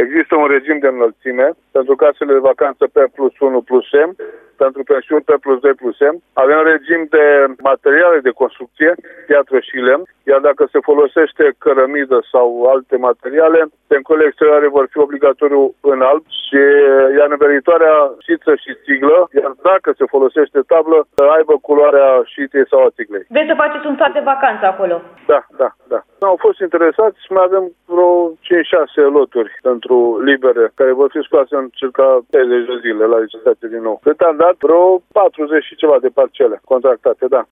Există un regim de înălțime pentru casele de vacanță P+1+M, pentru pensiuni P+2+M. Avem regim de materiale de construcție, piatră și lemn, iar dacă se folosește cărămidă sau alte materiale, tencurile exterioare vor fi obligatoriu în alb și iar neveritoarea șiță și țiglă, iar dacă se folosește tablă, să aibă culoarea șiței sau a țiglei. Vreți să faceți un sat de vacanță acolo? Da. Au fost interesați și mai avem vreo 5-6 loturi pentru libere, care vor fi scoase în circa 30 de zile la licitație din nou. Cât am dat? Vreo 40 și ceva de parcele contractate, da.